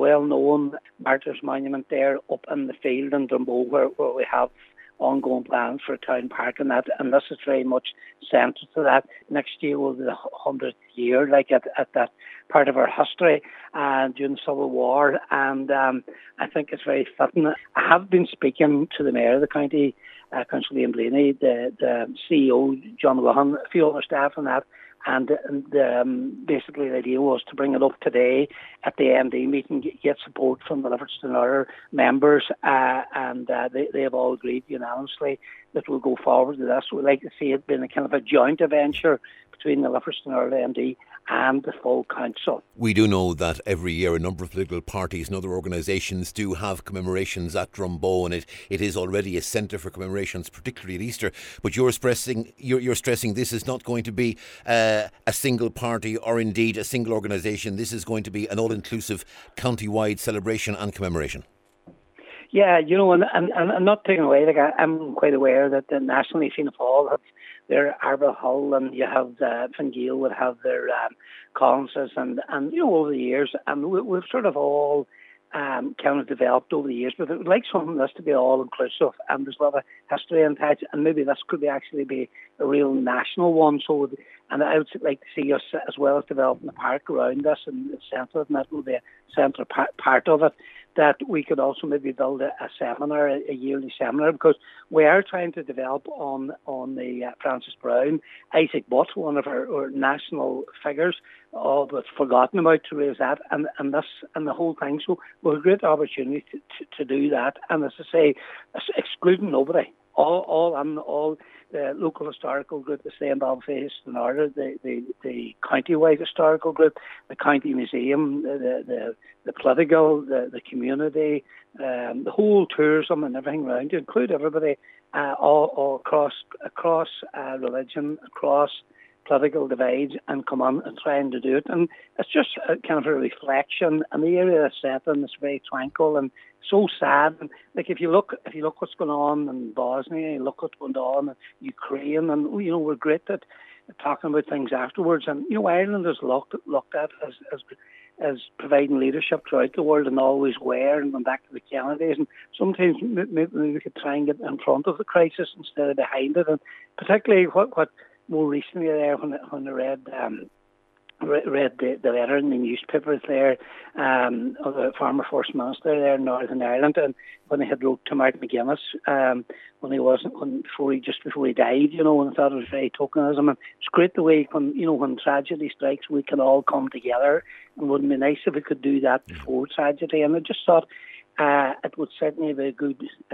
well-known Martyrs Monument there up in the field in Drumbo, where we have ongoing plans for a town park and that, and this is very much central to that. Next year will be the 100th year, like at that part of our history during the Civil War, and I think it's very fitting. I have been speaking to the Mayor of the county, Councillor Liam Blaney, the CEO, John Wilhan, a few other staff and that, and basically the idea was to bring it up today at the MD meeting, get support from the Livingston Hour members, and they have all agreed unanimously that we'll go forward with this. We'd like to see it being a kind of a joint venture between the Livingston Hour MD and the full council. We do know that every year a number of political parties and other organisations do have commemorations at Drumbo, and it is already a centre for commemorations, particularly at Easter. But you're stressing this is not going to be a single party or indeed a single organisation. This is going to be an all-inclusive county-wide celebration and commemoration. Yeah, and I'm not taking away. Like I'm quite aware that the nationally Fianna Fáil have their Arba Hull, and you have Fine Gael would have their Collinses, and over the years, and we've sort of all kind of developed over the years. But I would like something that's to be all inclusive, and there's a lot of history attached, and maybe this could actually be a real national one. So, and I would like to see us, as well as developing the park around us and the centre, and that will be a central part of it, that we could also maybe build a seminar, a yearly seminar, because we are trying to develop on the Francis Browne, Isaac Butt, one of our national figures, but forgotten about, to raise that, and this and the whole thing. So we have a great opportunity to do that, and as I say, excluding nobody. All the local historical group, the Slane Balface in order, the county-wide historical group, the county museum, the political, the community, the whole tourism and everything around, to include everybody, all across religion, across political divides, and come on and trying to do it. And it's just a kind of a reflection, and the area that's set in is very tranquil and so sad. And like if you look what's going on in Bosnia, you look what's going on in Ukraine, and we're great at talking about things afterwards. And Ireland is looked at as providing leadership throughout the world, and always were, and going back to the Kennedys. And sometimes maybe we could try and get in front of the crisis instead of behind it. And particularly what more recently there, when I read the letter in the newspapers there of the former First Minister there in Northern Ireland, and when he had wrote to Mark McGuinness before he died, and I thought it was very tokenism. And it's great the way when tragedy strikes, we can all come together, and wouldn't it be nice if we could do that before tragedy? And I just thought it would certainly be a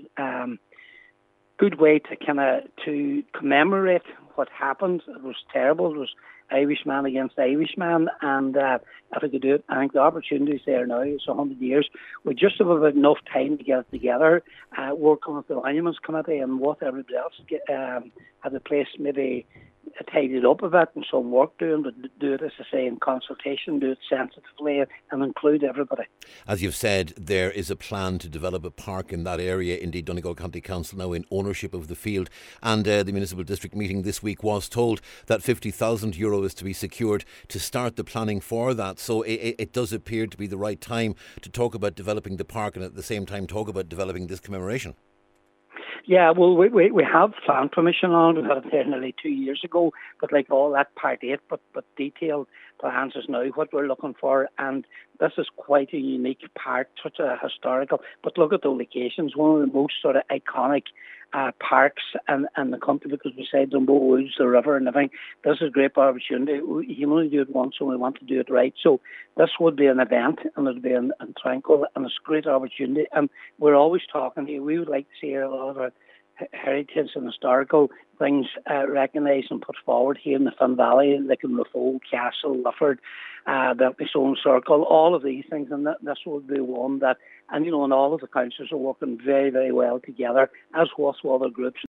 good way to commemorate what happened. It was terrible. It was Irishman against Irishman, and if we could do it, I think the opportunity's there now. It's 100 years. We just have about enough time to get it together, working with the Monuments Committee and what everybody else had the place maybe tidied up a bit and some work doing, but do it, as I say, in consultation, do it sensitively and include everybody. As you've said, there is a plan to develop a park in that area. Indeed, Donegal County Council now in ownership of the field, and the municipal district meeting this week was told that €50,000 is to be secured to start the planning for that. So it does appear to be the right time to talk about developing the park and at the same time talk about developing this commemoration. Yeah, well, we have plan permission on it. We got it there nearly 2 years ago, but like all that Part 8, but detailed plans is now what we're looking for, and this is quite a unique part, such a historical, but look at the locations, one of the most sort of iconic parks in the country, because we say Drumbo Woods, the river and everything. This is a great opportunity. You only do it once, and we want to do it right. So this would be an event, and it would be in tranquil, and it's a great opportunity. And we're always talking here. We would like to see a lot of our heritage and historical things recognised and put forward here in the Finn Valley, like in Rathole, Castle, Lifford, the Stone Circle, all of these things, and this would be one that, and and all of the councils are working very, very well together, as with other groups.